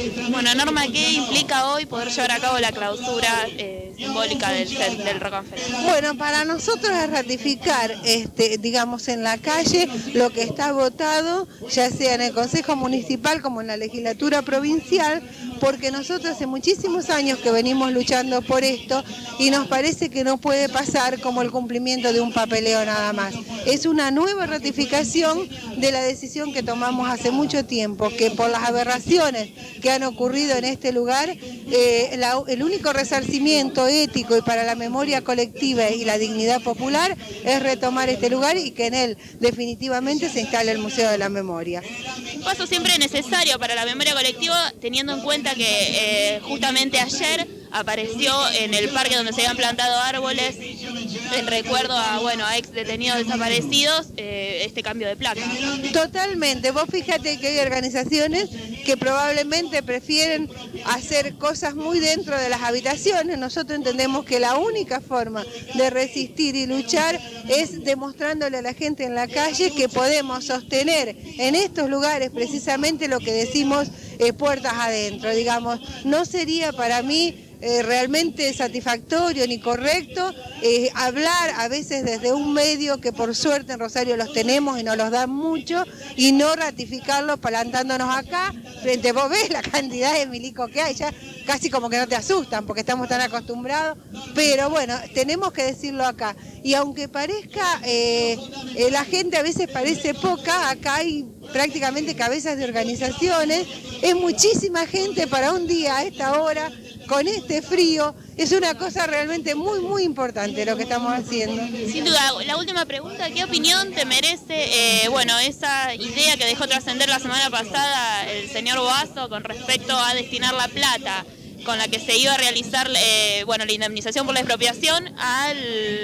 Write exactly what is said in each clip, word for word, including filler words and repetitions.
Bueno, Norma, ¿qué implica hoy poder llevar a cabo la clausura eh, simbólica del, del Rockefeller? Bueno, para nosotros es ratificar, este, digamos, en la calle lo que está votado, ya sea en el Consejo Municipal como en la legislatura provincial, porque nosotros hace muchísimos años que venimos luchando por esto y nos parece que no puede pasar como el cumplimiento de un papeleo nada más. Es una nueva ratificación de la decisión que tomamos hace mucho tiempo, que por las aberraciones que han ocurrido en este lugar, eh, la, el único resarcimiento ético y para la memoria colectiva y la dignidad popular es retomar este lugar y que en él definitivamente se instale el Museo de la Memoria. Un paso siempre necesario para la memoria colectiva, teniendo en cuenta que eh, justamente ayer apareció en el parque donde se habían plantado árboles, en recuerdo a, bueno, a ex detenidos desaparecidos, eh, este cambio de placa. Totalmente. Vos fíjate que hay organizaciones que probablemente prefieren hacer cosas muy dentro de las habitaciones. Nosotros entendemos que la única forma de resistir y luchar es demostrándole a la gente en la calle que podemos sostener en estos lugares precisamente lo que decimos eh, puertas adentro. Digamos, no sería para mí Eh, realmente satisfactorio ni correcto eh, hablar a veces desde un medio que por suerte en Rosario los tenemos y nos los dan mucho y no ratificarlos plantándonos acá frente, vos ves la cantidad de milicos que hay, ya casi como que no te asustan porque estamos tan acostumbrados, pero bueno, tenemos que decirlo acá y aunque parezca, eh, eh, la gente a veces parece poca, acá hay prácticamente cabezas de organizaciones, es muchísima gente para un día a esta hora, con este frío, es una cosa realmente muy, muy importante lo que estamos haciendo. Sin duda, la última pregunta, ¿qué opinión te merece, eh, bueno, esa idea que dejó trascender la semana pasada el señor Boazo con respecto a destinar la plata con la que se iba a realizar, eh, bueno, la indemnización por la expropiación al,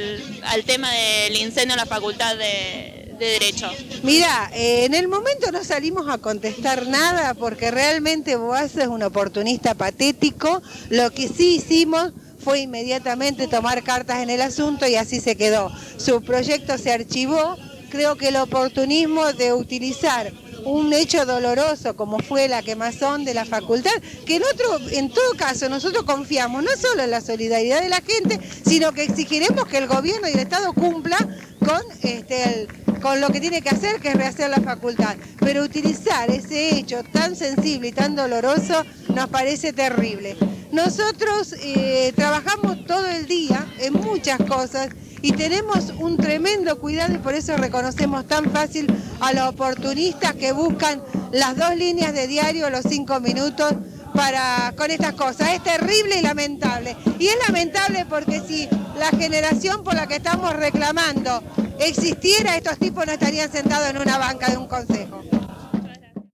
al tema del incendio en la Facultad de... de Derecho? Mira, eh, en el momento no salimos a contestar nada porque realmente Boazo es un oportunista patético. Lo que sí hicimos fue inmediatamente tomar cartas en el asunto y así se quedó. Su proyecto se archivó. Creo que el oportunismo de utilizar un hecho doloroso como fue la quemazón de la facultad, que en otro, en todo caso nosotros confiamos no solo en la solidaridad de la gente, sino que exigiremos que el gobierno y el Estado cumpla con este, el, con lo que tiene que hacer, que es rehacer la facultad. Pero utilizar ese hecho tan sensible y tan doloroso nos parece terrible. Nosotros eh, trabajamos todo el día en muchas cosas y tenemos un tremendo cuidado y por eso reconocemos tan fácil a los oportunistas que buscan las dos líneas de diario, los cinco minutos, para con estas cosas. Es terrible y lamentable. Y es lamentable porque si la generación por la que estamos reclamando existiera, estos tipos no estarían sentados en una banca de un consejo.